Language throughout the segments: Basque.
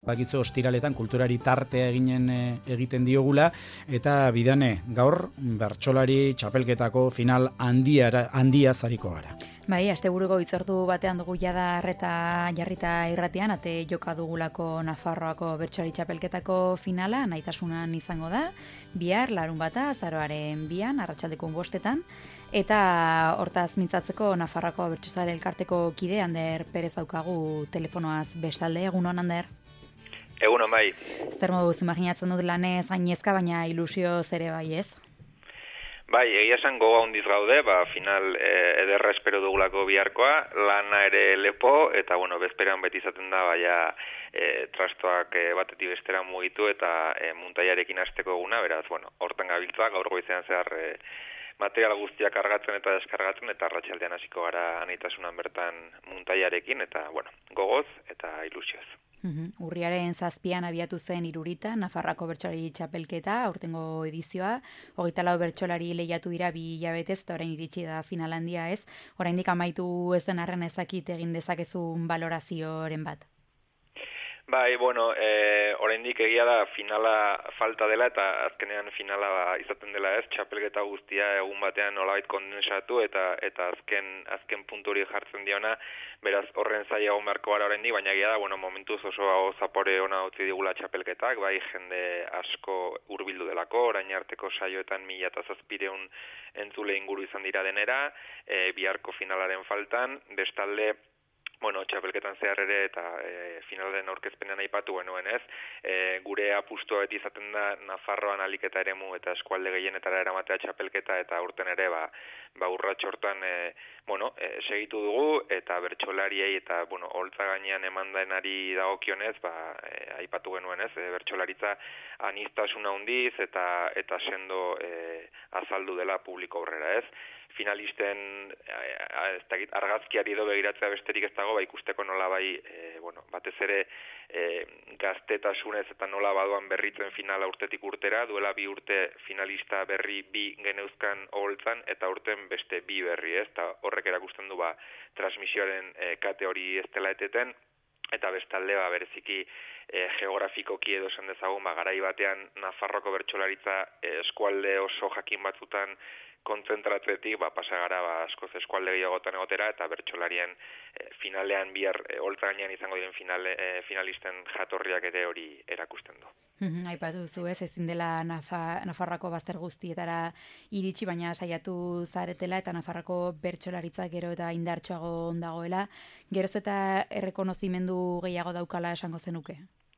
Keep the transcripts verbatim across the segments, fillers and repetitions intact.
Bakitzu ostiraletan kulturari tartea eginen e, egiten diogula eta bidane gaur bertsolari txapelketako final handiara handia zariko gara. Bai, asteburuko hitzordu batean dugu jada arreta jarrita irratian, ate joka dugulako Nafarroako bertsolari txapelketako finala, nahitasunan izango da, bihar larun bata, azaroaren bian, arratsaldeko bostetan, eta hortaz mintzatzeko Nafarroako bertsolari elkarteko kide Ander Perez daukagu telefonoaz bestalde. Egunon, Ander? Egunon, bai. Zer moduz imaginatzen dut lanez gainezka, baina ilusio zere bai, ez? Bai, egia esan goga handiz gaude, ba, final eh, ederra espero dugulako biharkoa, lana ere lepo, eta bueno, bezperan beti izaten da, baina eh, trastoak eh, batetik bestera mugitu eta eh, muntaiarekin hasteko eguna, beraz, bueno, hortan gabiltza, gaur goizean zehar eh, material guztiak kargatzen eta deskargatzen, eta arratsaldean hasiko gara anitasunan bertan muntaiarekin, eta bueno, gogoz eta ilusioz. Uhum. Urriaren zazpian abiatu zen Irurita, Nafarroako bertsolari txapelketa, aurtengo edizioa, hogeita lau bertsolari lehiatu dira bi hilabetez, eta orain iritsi da final handia, ez? Oraindik amaitu ez den arren ezakit egin dezakezun balorazioren bat. Bai, bueno, e, oraindik egia da finala falta dela eta azkenean finala ba, izaten dela, ez? Txapelketa guztia egun batean nolabait kondensatu eta eta azken azken puntu hori jartzen diona, beraz horren zailago beharko gara oraindik, baina egia da, bueno, momentuz oso zapore ona utzi digula txapelketak, bai jende asko hurbildu delako, orain arteko saioetan mila eta zazpireun entzule inguru izan dira denera, e, biharko finalaren faltan, bestalde bueno, txapelketan zehar ere eta e, finalaren aurkezpenean aipatu genuen, ez? E, gure apustua beti izaten da Nafarroan alik eta eremu eta eskualde gehienetara eramatea txapelketa eta aurten ere ba, ba urrats hortan e, bueno, e, segitu dugu eta bertsolariei eta bueno, holtza gainean emandaenari dagokionez, ba e, aipatu genuen, ez? E, bertsolaritza aniztasuna handiz eta eta sendo e, azaldu dela publiko aurrera, ez? Finalisten ez dakit argazkiari edo begiratzea besterik ez dago, ba ikusteko nola bai, e, bueno, batez ere e, gaztetasunez eta nola badoan berritzen finala urtetik urtera, duela bi urte finalista berri bi geneuzkan oholtzan eta urten beste bi berri, ez? Ta horrek erakusten du ba transmisioaren e, kate hori ez dela eteten. Eta bestalde, ba, bereziki e, geografikoki edo esan dezagun, ba, garai batean Nafarroko bertsolaritza e, eskualde oso jakin batzutan kontzentratzetik, ba, pasa gara ba, askoz eskualde gehiagotan egotera, eta bertsolarien e, finalean bihar e, holtza gainean izango diren finale, e, finalisten jatorriak ere hori erakusten du. Aipatu duzu, ez, ezin dela Nafa, Nafarroako bazter guztietara iritsi, baina saiatu zaretela eta Nafarroako bertsolaritza gero eta indartsuago dagoela, geroz eta errekonozimendu gehiago daukala esango zenuke?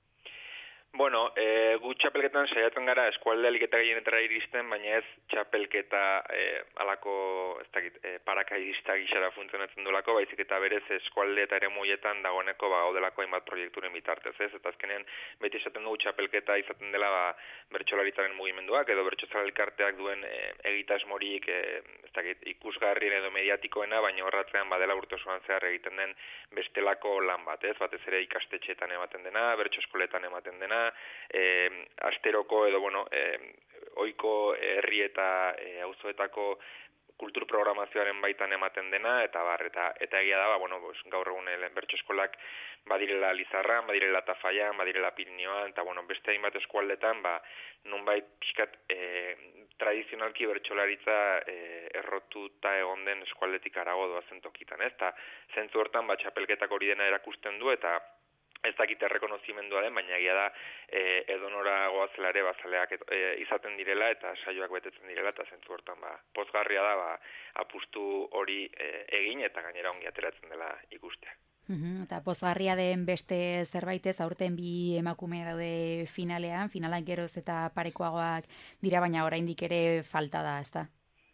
Bueno, e, gu txapelketan saiatzen gara eskualde aliketa gehienetara iristen, baina ez txapelketa e, alako, ez dakit, e, parakaidista gixara funtzionatzen dolako, baizik eta berez eskualde eta ere muietan dagoeneko ba, gaudelako hainbat proiekturen bitartez, ez? Eta azkenean beti esaten dugu txapelketa izaten dela ba, bertsolaritzaren mugimenduak edo bertsolari elkarteak duen e, egitasmorik e, ez dakit, ikusgarrien edo mediatikoena, baina horratzean badela urte osoan zehar egiten den bestelako lan bat, ez? Batez ere ikastetxeetan ematen dena, bertso eskoletan ematen dena, E, asteroko edo bueno, e, ohiko herri eta e, auzoetako kultur programazioaren baitan ematen dena eta bar eta eta egia da ba, bueno, pues, gaur egun bertso eskolak badirela Lizarran, badirela Tafallan, badirela Pirinioan eta bueno, beste hainbat eskualdetan ba nonbait pixkat e, tradizionalki bertsolaritza e, errotuta egon den eskualdetik harago doazen tokitan, ez? Ta zentzu hortan ba txapelketak hori dena erakusten du eta ez dakit errekonozimendua den, baina egia da e, edonora goazela ere bazaleak e, izaten direla eta saioak betetzen direla eta zentzu hortan ba, pozgarria da ba, apustu hori e, egin eta gainera ongi ateratzen dela ikustea. Uhum, eta pozgarria den beste zerbaitez aurten bi emakume daude finalean, finalan geroz eta parekoagoak dira, baina oraindik ere falta da, ezta?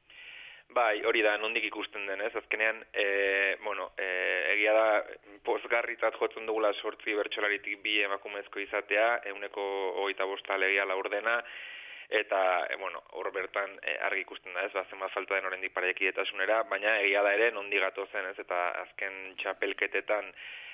Bai, hori da, nondik ikusten denez, azkenean, e, bueno, e, egia da, pozgarritzat jotzen dugula sortzi bertsolaritik bi emakumezko izatea, euneko hogeita bosta legia laurdena, eta, e, bueno, hor bertan e, argi ikusten da ez, bazen bat falta den oraindik parekidetasunera, baina egia da ere, nondik gatozen ez, eta azken txapelketetan,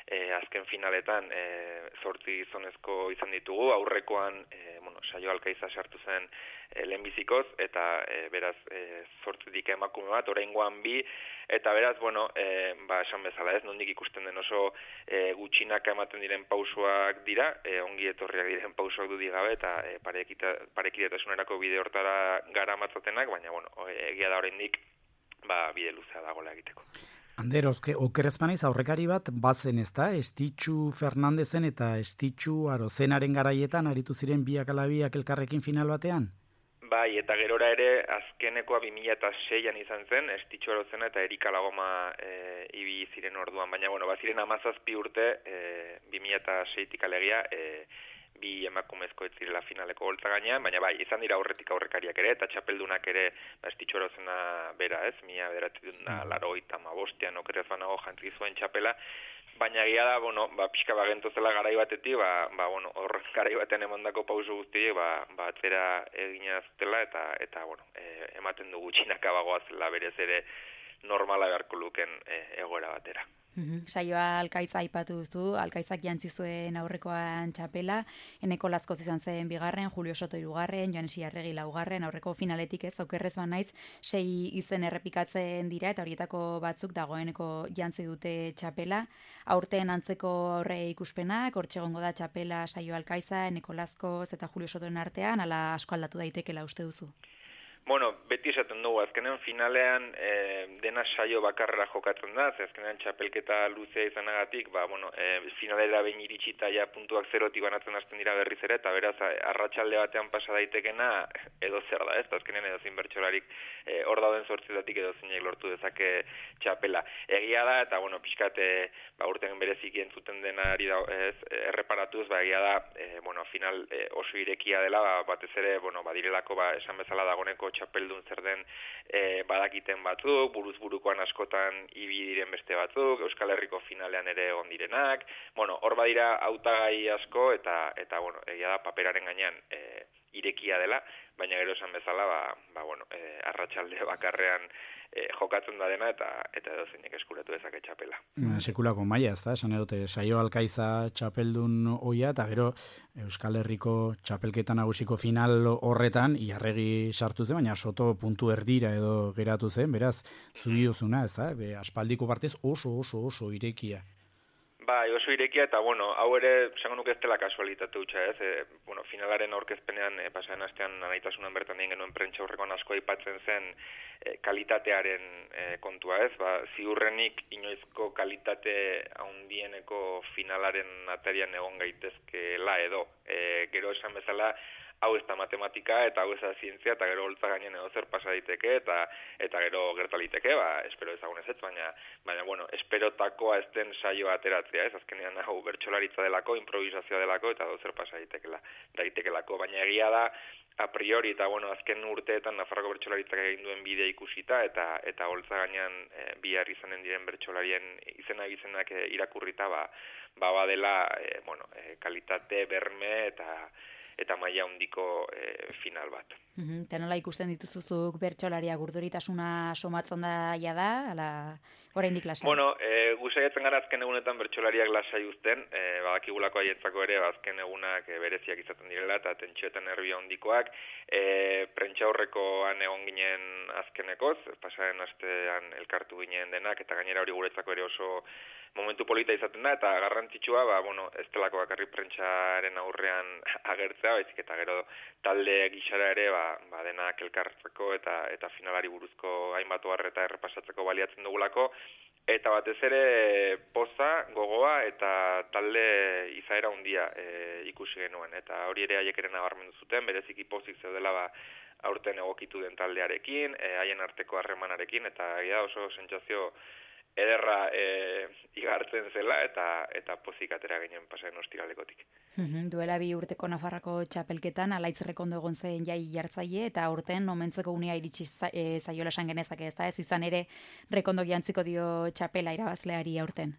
e, azken finaletan e, zortzi gizonezko izan ditugu, aurrekoan e, bueno, Saio Alkaiza sartu zen e, lehenbizikoz, eta e, beraz e, zortzitik emakume bat, oraingoan bi, eta beraz, bueno, e, ba, esan bezala ez, nondik ikusten den oso e, gutxinaka ematen diren pausoak dira, e, ongi etorriak diren pausoak dudik gabe, eta e, parekidetasunerako bide hortara gara matzatenak, baina, bueno, egia da oraindik ba, bide luzea dagoela egiteko. Ander, okerrezpanaiz aurrekari bat bazen ez da, Estitxu Fernandezen eta Estitxu Arozenaren garaietan aritu ziren biak ala biak elkarrekin final batean? Bai, eta gerora ere azkenekoa bi mila seian izan zen, Estitxu Arozena eta Erika Lagoma e, ibili ziren orduan, baina bueno, baziren hamazazpi urte e, bi mila seitik alegia, e, bi emakumezko ez zirela finaleko holtza gainean, baina bai, izan dira aurretik aurrekariak ere, eta txapeldunak ere, ba, Estitxu Arozena bera ez, mila bederatziehun eta laurogeita hamabostean okerrez banago jantzi zuen txapela, baina egia da, bueno, ba, pixka bagento zela garai batetik, ba, ba, bueno, hor garai batean emandako pauso guztiek, ba, ba, atzera egina zutela, eta, eta bueno, e, ematen dugu txinaka bagoazela berez ere normala beharko luken e, egoera batera. Mm-hmm. Saioa Alkaitza aipatu duzu, Alkaitzak jantzi zuen aurrekoan txapela, Eneko Lazkoz izan zen bigarren, Julio Soto hirugarren, Joanesi Arregi laugarren, aurreko finaletik ez, okerrez banaiz, sei izen errepikatzen dira, eta horietako batzuk dagoeneko jantzi dute txapela. Aurten antzeko aurre ikuspenak, hortxe egongo da txapela Saio Alkaitza, Eneko Lazkoz eta Julio Sotoen artean, ala asko aldatu daitekela uste duzu? Bueno, beti esaten dugu, azkenean finalean e, dena saio bakarra jokatzen da, ze azkenean txapelketa luzea izanagatik, ba, bueno, e, finalera behin iritsita ja puntuak zerotik banatzen hasten dira berriz ere, eta beraz, arratsalde batean pasa daitekena edo zer da, ez? Azkenean edo zein bertsolarik e, hor dauden zortzetatik edo zeinek lortu dezake txapela. Egia da, eta bueno, pixkat, e, ba, urten berezik entzuten denari da, ez, erreparatuz, ba, egia da, e, bueno, final e, oso irekia dela, ba, batez ere, bueno, badirelako, ba, esan bezala dagoneko txapeldun zer den e, badakiten batzuk, buruz burukoan askotan ibi diren beste batzuk, Euskal Herriko finalean ere egon direnak, bueno, hor badira hautagai asko, eta, eta bueno, egia da paperaren gainean e, irekia dela, baina gero esan bezala, ba, ba bueno, e, arratsalde bakarrean e, jokatzen da dena, eta eta edo zeinek eskuratu dezake txapela. Sekulako maila, ez da, esan edote, Saio Alkaiza txapeldun oia, eta gero Euskal Herriko txapelketa nagusiko final horretan, Iarregi sartu zen, baina Soto puntu erdira edo geratu zen, beraz, zuri duzuna, ez da, be, aspaldiko partez oso, oso, oso irekia. Bai, oso irekia, eta bueno, hau ere, esango nuke ez dela kasualitate hutsa, ez? E, bueno, finalaren aurkezpenean, e, pasaren astean anaitasunan bertan egin genuen prentsa aurrekoan asko aipatzen zen e, kalitatearen e, kontua, ez? Ba, ziurrenik inoizko kalitate handieneko finalaren atarian egon gaitezkeela edo. E, gero esan bezala, hau ez da matematika eta hau ez da zientzia, eta gero holtza gainen edo zer pasa daiteke, eta eta gero gertaliteke, ba, espero ezagun ez ez, baina, baina, bueno, esperotakoa ez den saioa ateratzea, ez, azkenean hau bertsolaritza delako, improvisazioa delako, eta edo zer pasa daitekela, daitekelako, baina egia da, a priori, eta bueno, azken urteetan Nafarroko bertsolaritzak egin duen bidea ikusita, eta eta holtza gainean e, bihar izanen diren bertsolarien izena izenak e, irakurrita, ba, ba badela, e, bueno, e, kalitate, berme, eta eta maila handiko e, final bat. Mm-hmm. Tenola ikusten dituzuzuk bertsolaria gurduritasuna somatzen da ja da, ala oraindik lasai? Bueno, e, gusaiatzen gara azken egunetan bertsolariak lasai uzten, e, badakigulako haietzako ere azken egunak e, bereziak izaten direla eta tentsioetan nervio handikoak, e, prentsa aurrekoan egon ginen azkenekoz, pasaren astean elkartu ginen denak, eta gainera hori guretzako ere oso momentu polita izaten da, eta garrantzitsua, ba, bueno, ez delako bakarrik prentsaren aurrean agertzea, baizik eta gero talde gixara ere, ba, ba denak elkartzeko eta eta finalari buruzko hainbat oharreta errepasatzeko baliatzen dugulako, eta batez ere poza, gogoa eta talde izaera handia e, ikusi genuen, eta hori ere haiek ere nabarmendu zuten, bereziki pozik zeudela ba, aurten egokitu den taldearekin, e, haien arteko harremanarekin, eta ja oso sentsazio ederra e, igartzen zela eta eta pozik atera ginen pasaren ostiralekotik. Mm-hmm. Duela bi urteko Nafarrako txapelketan alaitz rekondo egon zen jai jartzaile eta urten omentzeko unea iritsi za, e, zaiola esan genezake, ez da, ez izan ere rekondo jantziko dio txapela irabazleari aurten.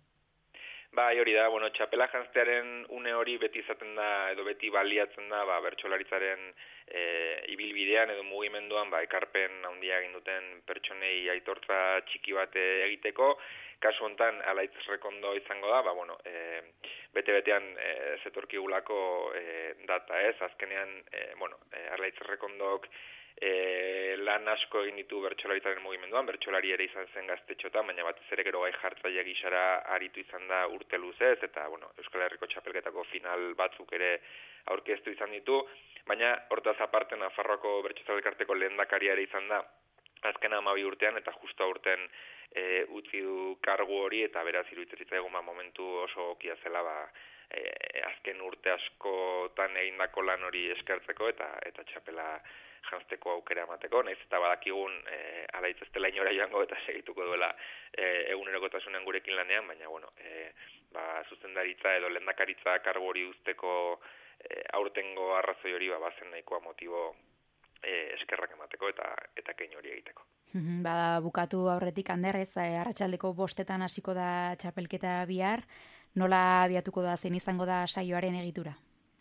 Bai, hori da, bueno, txapela janztearen une hori beti izaten da, edo beti baliatzen da, ba, bertsolaritzaren e, ibilbidean edo mugimenduan, ba, ekarpen handia egin duten pertsonei aitortza txiki bat egiteko, kasu hontan Alaitz Rekondo izango da, ba, bueno, e, bete-betean e, zetorkigulako e, data ez, azkenean, e, bueno, e, Alaitz Rekondok e, lan asko egin ditu bertsolaritzaren mugimenduan, bertsolari ere izan zen gaztetxotan, baina batez ere gero gai jartzaile gisara aritu izan da urte luzez, eta bueno, Euskal Herriko txapelketako final batzuk ere aurkeztu izan ditu, baina hortaz aparte Nafarroako bertsolari elkarteko lehendakaria ere izan da, azken hamabi urtean, eta justo aurten e, utzi du kargu hori, eta beraz iruditzen zitzaigun ba, momentu oso okia zela ba, e, azken urte askotan egindako lan hori eskertzeko, eta eta txapela janzteko aukera emateko, nahiz eta badakigun e, Alaitz ez dela inora joango eta segituko duela e, egunerokotasunen gurekin lanean, baina bueno, e, ba, zuzendaritza edo lehendakaritza kargu hori uzteko e, aurtengo arrazoi hori ba, bazen nahikoa motibo e, eskerrak emateko eta eta kein hori egiteko. Bada bukatu aurretik Anderrez, arratsaldeko bostetan hasiko da txapelketa bihar, nola abiatuko da, zein izango da saioaren egitura?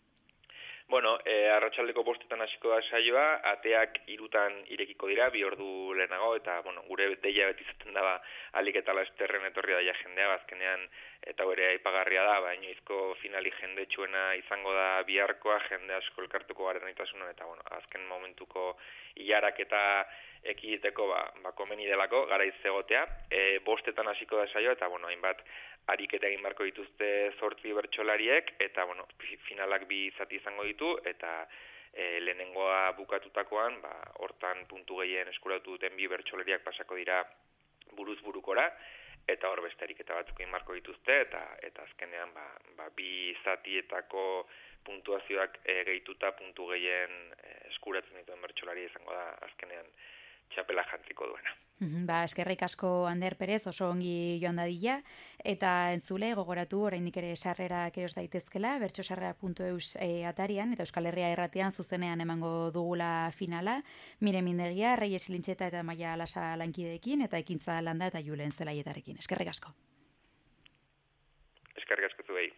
Bueno, e, arratsaldeko bostetan hasiko da saioa, ateak irutan irekiko dira, bi ordu lehenago, eta bueno, gure deia beti izaten da, alik eta lasterren etorri daia jendea, azkenean, eta hori aipagarria da, ba, inoizko finali jendetsuena izango da biharkoa, jende asko elkartuko garen naitasunan, eta bueno, azken momentuko ilarak eta ekiditeko ba, ba komeni delako, garaiz egotea, e, bostetan hasiko da saioa, eta bueno, hainbat ariketa egin beharko dituzte zortzi bertsolariek, eta bueno, finalak bi zati izango ditu, eta e, lehenengoa bukatutakoan, ba, hortan puntu gehien eskuratu duten bi bertsolariak pasako dira buruz burukora, eta hor beste ariketa batzuk egin beharko dituzte, eta eta azkenean ba, ba, bi zatietako puntuazioak e, gehituta puntu gehien e, eskuratzen dituen bertsolari izango da azkenean txapela jantziko duena. Ba, eskerrik asko Ander Perez, oso ongi joan dadila, eta entzule gogoratu oraindik ere sarrerak eros daitezkela, bertsosarrera puntu eus e, atarian, eta Euskal Herria Irratian zuzenean emango dugula finala, Mire Mindegia, Reyes Lintxeta eta Maia Alasa lankideekin, eta Ekintza Landa eta Julen Zelaietarekin. Eskerrik asko. Eskerrik asko zuei.